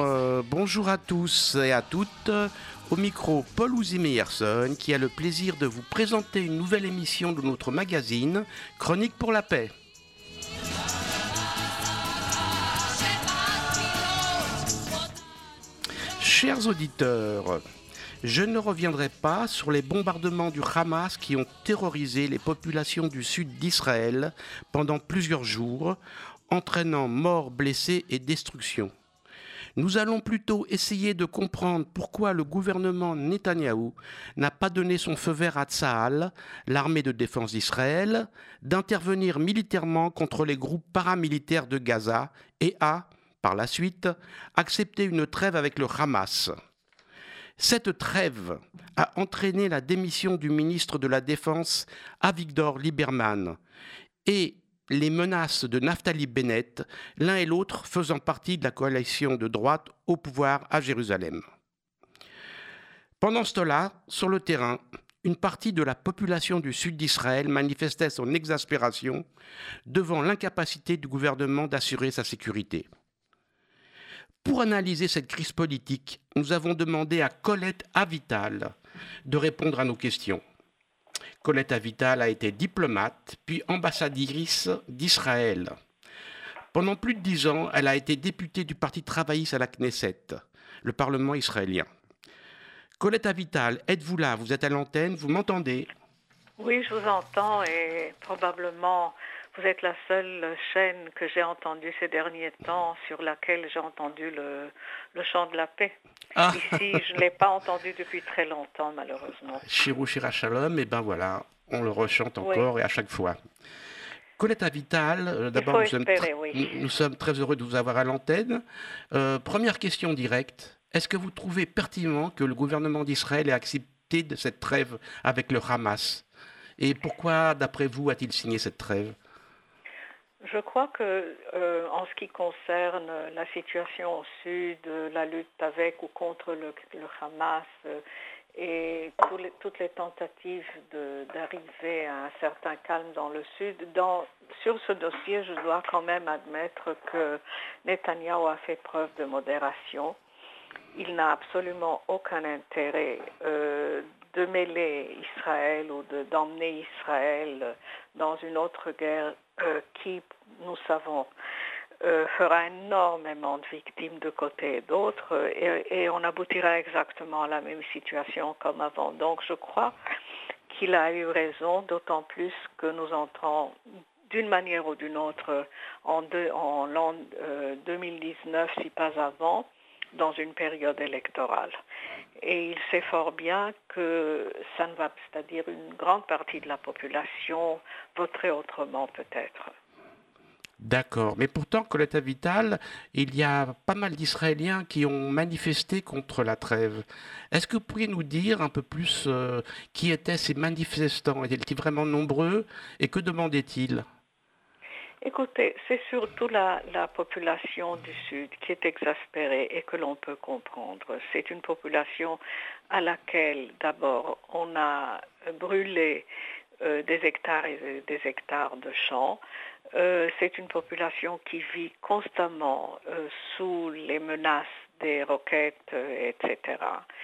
bonjour à tous et à toutes. Au micro, Paul Ouzimé-Yerson qui a le plaisir de vous présenter une nouvelle émission de notre magazine Chronique pour la paix. Chers auditeurs, je ne reviendrai pas sur les bombardements du Hamas qui ont terrorisé les populations du sud d'Israël pendant plusieurs jours, entraînant morts, blessés et destruction. Nous allons plutôt essayer de comprendre pourquoi le gouvernement Netanyahou n'a pas donné son feu vert à Tsahal, l'armée de défense d'Israël, d'intervenir militairement contre les groupes paramilitaires de Gaza et a, par la suite, accepté une trêve avec le Hamas. Cette trêve a entraîné la démission du ministre de la Défense Avigdor Lieberman et les menaces de Naftali Bennett, l'un et l'autre faisant partie de la coalition de droite au pouvoir à Jérusalem. Pendant ce temps-là, sur le terrain, une partie de la population du sud d'Israël manifestait son exaspération devant l'incapacité du gouvernement d'assurer sa sécurité. Pour analyser cette crise politique, nous avons demandé à Colette Avital de répondre à nos questions. Colette Avital a été diplomate, puis ambassadrice d'Israël. Pendant plus de 10 ans, elle a été députée du Parti travailliste à la Knesset, le Parlement israélien. Colette Avital, êtes-vous là? Vous êtes à l'antenne, vous m'entendez? Oui, je vous entends et probablement vous êtes la seule chaîne que j'ai entendue ces derniers temps sur laquelle j'ai entendu le chant de la paix. Ah. Ici, je ne l'ai pas entendu depuis très longtemps, malheureusement. Shirou Shira Shalom, et ben voilà, on le rechante encore et à chaque fois. Colette Avital, d'abord nous sommes très heureux de vous avoir à l'antenne. Première question directe, est-ce que vous trouvez pertinent que le gouvernement d'Israël ait accepté de cette trêve avec le Hamas? Et pourquoi, d'après vous, a-t-il signé cette trêve? Je crois que, en ce qui concerne la situation au sud, la lutte avec ou contre le Hamas et toutes les tentatives d'arriver à un certain calme dans le sud, sur ce dossier, je dois quand même admettre que Netanyahou a fait preuve de modération. Il n'a absolument aucun intérêt de mêler Israël ou d'emmener Israël dans une autre guerre qui, nous savons, fera énormément de victimes de côté et d'autre et on aboutira exactement à la même situation comme avant. Donc je crois qu'il a eu raison, d'autant plus que nous entrons d'une manière ou d'une autre en l'an 2019, si pas avant, dans une période électorale. Et il sait fort bien que ça ne va, c'est-à-dire une grande partie de la population voterait autrement peut-être. D'accord, mais pourtant, Colette Avital, il y a pas mal d'Israéliens qui ont manifesté contre la trêve. Est-ce que vous pourriez nous dire un peu plus qui étaient ces manifestants? Étaient-ils vraiment nombreux et que demandaient-ils? Écoutez, c'est surtout la population du Sud qui est exaspérée et que l'on peut comprendre. C'est une population à laquelle, d'abord, on a brûlé des hectares et des hectares de champs. C'est une population qui vit constamment sous les menaces des roquettes, etc.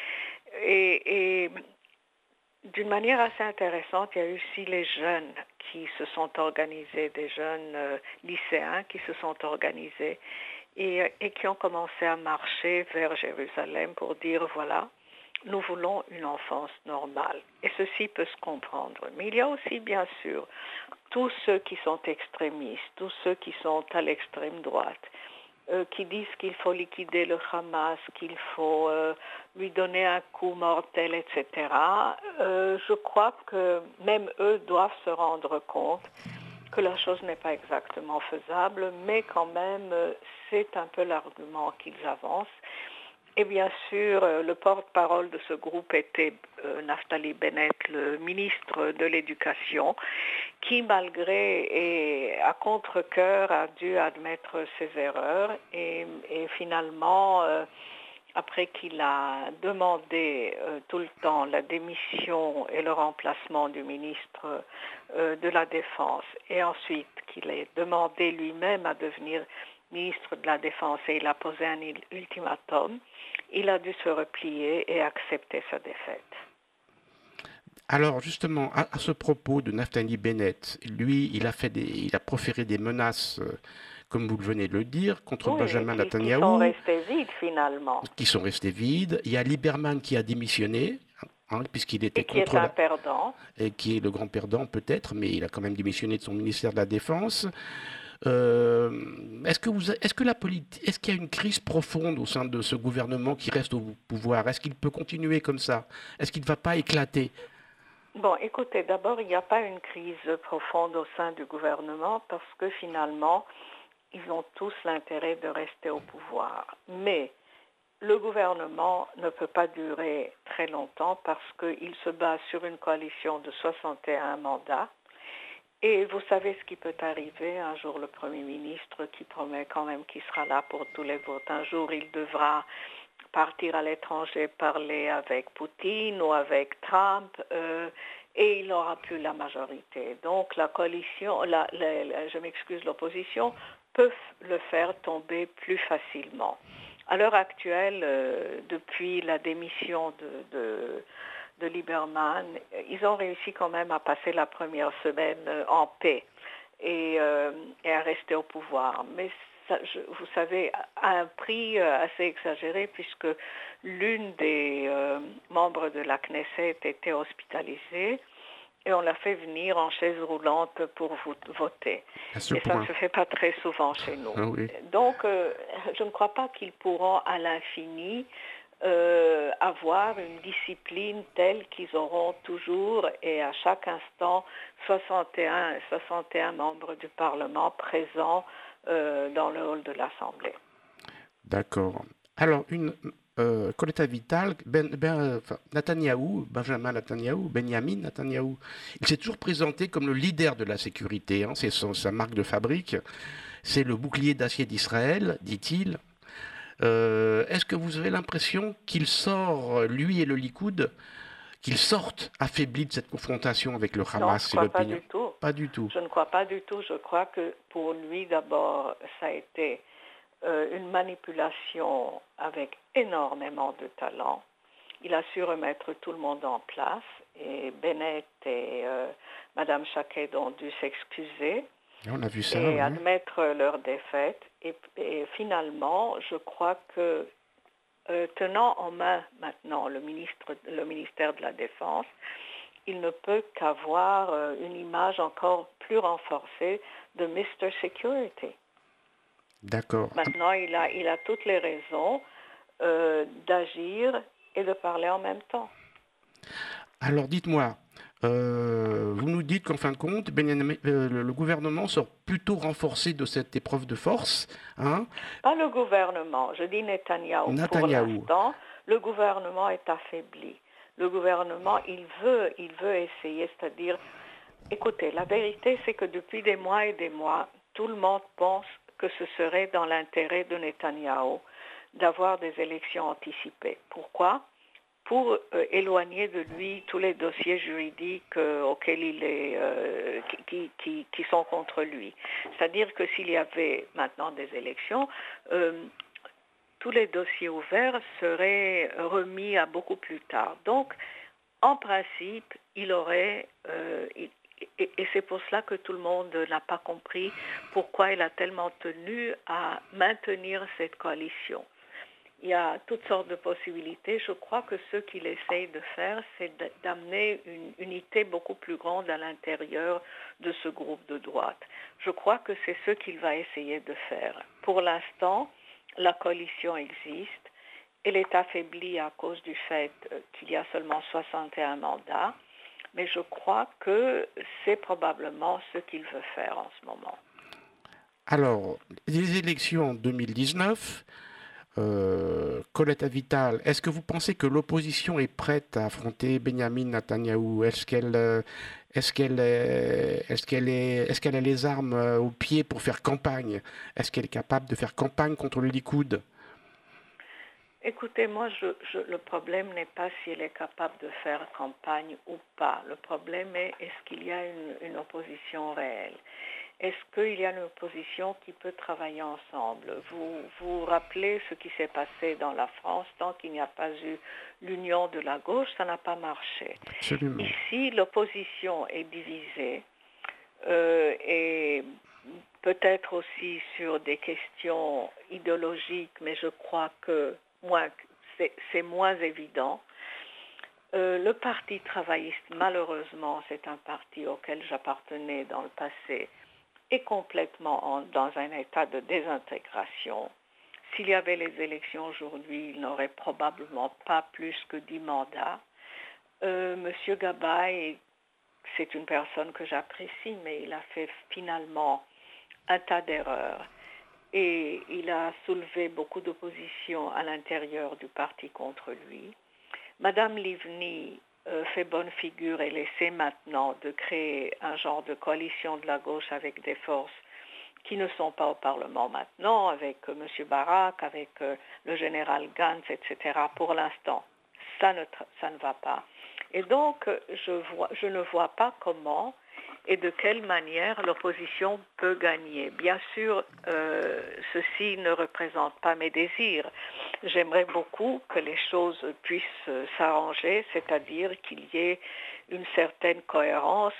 Et d'une manière assez intéressante, il y a eu aussi les jeunes qui se sont organisés, des jeunes lycéens qui se sont organisés et qui ont commencé à marcher vers Jérusalem pour dire voilà, nous voulons une enfance normale. Et ceci peut se comprendre. Mais il y a aussi, bien sûr, tous ceux qui sont extrémistes, tous ceux qui sont à l'extrême droite, qui disent qu'il faut liquider le Hamas, qu'il faut lui donner un coup mortel, etc. Je crois que même eux doivent se rendre compte que la chose n'est pas exactement faisable, mais quand même, c'est un peu l'argument qu'ils avancent. Et bien sûr, le porte-parole de ce groupe était Naftali Bennett, le ministre de l'Éducation, qui malgré et à contre-cœur a dû admettre ses erreurs et finalement, après qu'il a demandé tout le temps la démission et le remplacement du ministre de la Défense et ensuite qu'il ait demandé lui-même à devenir ministre de la Défense et il a posé un ultimatum, il a dû se replier et accepter sa défaite. Alors justement, à ce propos de Naftali Bennett, lui, il a proféré des menaces, comme vous le venez de le dire, contre Oui, Benjamin qui sont Netanyahou, restés vides finalement, qui sont restés vides. Il y a Lieberman qui a démissionné, puisqu'il était et qui est contre un la, perdant. et qui est le grand perdant peut-être, mais il a quand même démissionné de son ministère de la Défense. Est-ce qu'il y a une crise profonde au sein de ce gouvernement qui reste au pouvoir? Est-ce qu'il peut continuer comme ça? Est-ce qu'il ne va pas éclater? Bon, écoutez, d'abord, il n'y a pas une crise profonde au sein du gouvernement parce que finalement, ils ont tous l'intérêt de rester au pouvoir. Mais le gouvernement ne peut pas durer très longtemps parce qu'il se base sur une coalition de 61 mandats. Et vous savez ce qui peut arriver. Un jour, le Premier ministre qui promet quand même qu'il sera là pour tous les votes, un jour, il devra partir à l'étranger, parler avec Poutine ou avec Trump, et il n'aura plus la majorité. Donc la coalition, je m'excuse, l'opposition peut le faire tomber plus facilement. À l'heure actuelle, depuis la démission de Lieberman, ils ont réussi quand même à passer la première semaine en paix et à rester au pouvoir. Mais ça, vous savez, à un prix assez exagéré puisque l'une des membres de la Knesset était hospitalisée et on l'a fait venir en chaise roulante pour voter. À ce Et ça ne point. se fait pas très souvent chez nous. Ah oui. Donc, je ne crois pas qu'ils pourront à l'infini avoir une discipline telle qu'ils auront toujours et à chaque instant 61 membres du Parlement présents dans le hall de l'Assemblée. D'accord. Alors, Coletta Vital, Benjamin Netanyahou, il s'est toujours présenté comme le leader de la sécurité, hein, c'est sa marque de fabrique, c'est le bouclier d'acier d'Israël, dit-il. Est-ce que vous avez l'impression qu'il sort, lui et le Likoud, qu'ils sortent affaiblis de cette confrontation avec le Non, je ne Hamas et crois pas l'opinion? du tout. Pas du tout. Je ne crois pas du tout. Je crois que pour lui, d'abord, ça a été une manipulation avec énormément de talent. Il a su remettre tout le monde en place et Bennett et Madame Shaked ont dû s'excuser On a vu ça, et oui. admettre leur défaite. Et finalement, je crois que tenant en main maintenant le ministère de la Défense, il ne peut qu'avoir une image encore plus renforcée de Mr. Security. D'accord. Maintenant, il a toutes les raisons d'agir et de parler en même temps. Alors dites-moi, vous nous dites qu'en fin de compte, le gouvernement sort plutôt renforcé de cette épreuve de force, hein? Pas le gouvernement, je dis Netanyahou. Pour l'instant, le gouvernement est affaibli. Le gouvernement, il veut essayer, c'est-à-dire, écoutez, la vérité c'est que depuis des mois et des mois, tout le monde pense que ce serait dans l'intérêt de Netanyahou d'avoir des élections anticipées. Pourquoi ? Pour éloigner de lui tous les dossiers juridiques auxquels il est, qui sont contre lui. C'est-à-dire que s'il y avait maintenant des élections, tous les dossiers ouverts seraient remis à beaucoup plus tard. Donc, en principe, il aurait, et c'est pour cela que tout le monde n'a pas compris pourquoi il a tellement tenu à maintenir cette coalition. Il y a toutes sortes de possibilités. Je crois que ce qu'il essaye de faire, c'est d'amener une unité beaucoup plus grande à l'intérieur de ce groupe de droite. Je crois que c'est ce qu'il va essayer de faire. Pour l'instant, la coalition existe. Elle est affaiblie à cause du fait qu'il y a seulement 61 mandats. Mais je crois que c'est probablement ce qu'il veut faire en ce moment. Alors, les élections en 2019... Coletta Vital, est-ce que vous pensez que l'opposition est prête à affronter Benjamin Netanyahou? Est-ce qu'elle a les armes au pied pour faire campagne? Est-ce qu'elle est capable de faire campagne contre le Likoud? Écoutez, moi, le problème n'est pas si elle est capable de faire campagne ou pas. Le problème est, est-ce qu'il y a une opposition réelle? est-ce qu'il y a une opposition qui peut travailler ensemble? Vous vous rappelez ce qui s'est passé dans la France, tant qu'il n'y a pas eu l'union de la gauche, ça n'a pas marché. Absolument. Ici, l'opposition est divisée et peut-être aussi sur des questions idéologiques, mais je crois que c'est moins évident. Le Parti travailliste, malheureusement, c'est un parti auquel j'appartenais dans le passé, est complètement dans un état de désintégration. S'il y avait les élections aujourd'hui, il n'aurait probablement pas plus que 10 mandats. Monsieur Gabaye, c'est une personne que j'apprécie, mais il a fait finalement un tas d'erreurs. Et il a soulevé beaucoup d'opposition à l'intérieur du parti contre lui. Madame Livni fait bonne figure et essaie maintenant de créer un genre de coalition de la gauche avec des forces qui ne sont pas au Parlement maintenant, avec M. Barak, avec le général Gantz, etc. Pour l'instant, ça ne va pas. Et donc, je ne vois pas comment et de quelle manière l'opposition peut gagner. Bien sûr, ceci ne représente pas mes désirs. J'aimerais beaucoup que les choses puissent s'arranger, c'est-à-dire qu'il y ait une certaine cohérence,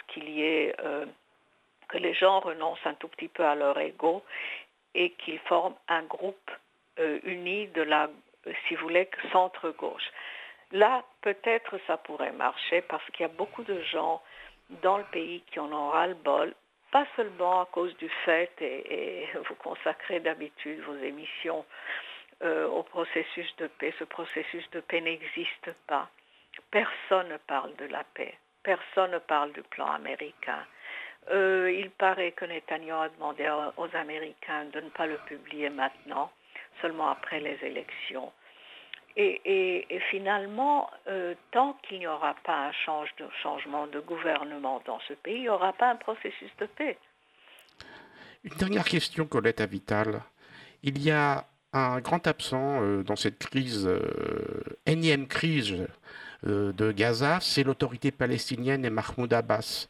que les gens renoncent un tout petit peu à leur ego et qu'ils forment un groupe uni de la, si vous voulez, centre-gauche. Là, peut-être ça pourrait marcher parce qu'il y a beaucoup de gens dans le pays qui en ont ras-le-bol, pas seulement à cause du fait, et vous consacrez d'habitude vos émissions au processus de paix. Ce processus de paix n'existe pas. Personne ne parle de la paix. Personne ne parle du plan américain. Il paraît que Netanyahu a demandé aux Américains de ne pas le publier maintenant, seulement après les élections. Et finalement, tant qu'il n'y aura pas un changement de gouvernement dans ce pays, il n'y aura pas un processus de paix. Une dernière question, Colette Avital. Il y a un grand absent dans cette crise, énième crise de Gaza, c'est l'autorité palestinienne et Mahmoud Abbas.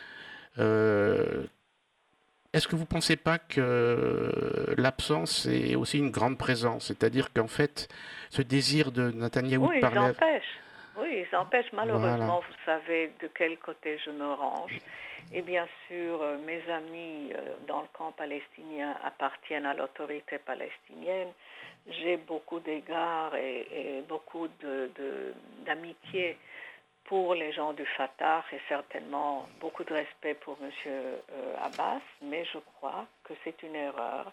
Est-ce que vous ne pensez pas que l'absence est aussi une grande présence? C'est-à-dire qu'en fait, ce désir de Netanyahou de parler... Oui, ils empêchent. Malheureusement, Voilà. vous savez de quel côté je me range. Et bien sûr, mes amis dans le camp palestinien appartiennent à l'autorité palestinienne. J'ai beaucoup d'égards et beaucoup d'amitié pour les gens du Fatah et certainement beaucoup de respect pour M. Abbas, mais je crois que c'est une erreur.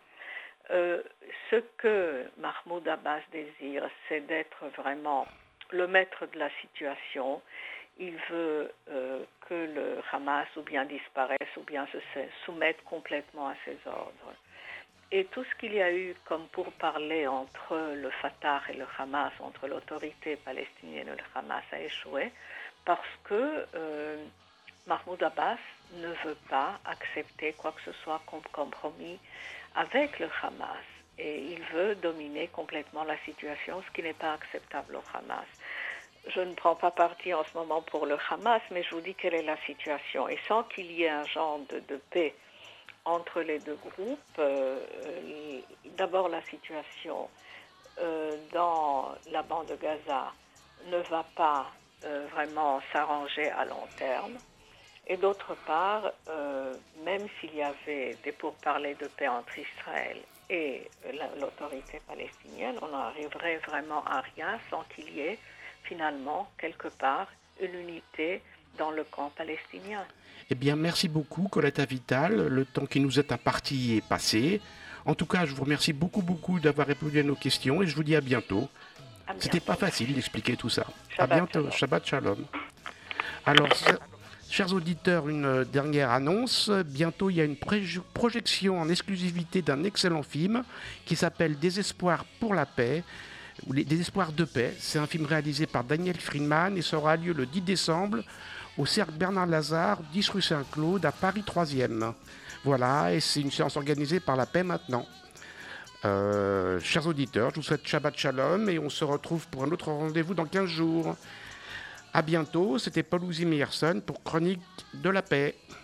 Ce que Mahmoud Abbas désire, c'est d'être vraiment le maître de la situation. Il veut que le Hamas ou bien disparaisse ou bien se soumette complètement à ses ordres. Et tout ce qu'il y a eu comme pourparlers entre le Fatah et le Hamas, entre l'autorité palestinienne et le Hamas, a échoué parce que Mahmoud Abbas ne veut pas accepter quoi que ce soit comme compromis avec le Hamas. Et il veut dominer complètement la situation, ce qui n'est pas acceptable au Hamas. Je ne prends pas parti en ce moment pour le Hamas, mais je vous dis quelle est la situation. Et sans qu'il y ait un genre de paix entre les deux groupes, d'abord la situation dans la bande de Gaza ne va pas vraiment s'arranger à long terme. Et d'autre part, même s'il y avait des pourparlers de paix entre Israël et l'autorité palestinienne, on n'arriverait vraiment à rien sans qu'il y ait finalement quelque part une unité dans le camp palestinien. Eh bien, merci beaucoup, Colette Avital. Le temps qui nous est imparti est passé. En tout cas, je vous remercie beaucoup d'avoir répondu à nos questions et je vous dis à bientôt. C'était pas facile d'expliquer tout ça. À bientôt. Shalom. Shabbat Shalom. Alors, chers auditeurs, une dernière annonce. Bientôt, il y a une projection en exclusivité d'un excellent film qui s'appelle Désespoir pour la paix, ou Les Désespoirs de paix. C'est un film réalisé par Daniel Friedman et ça aura lieu le 10 décembre au Cercle Bernard Lazare, 10 rue Saint-Claude, à Paris 3e. Voilà, et c'est une séance organisée par La Paix Maintenant. Chers auditeurs, je vous souhaite Shabbat Shalom et on se retrouve pour un autre rendez-vous dans 15 jours. À bientôt, c'était Paul Ouzy Meyerson pour Chronique de la Paix.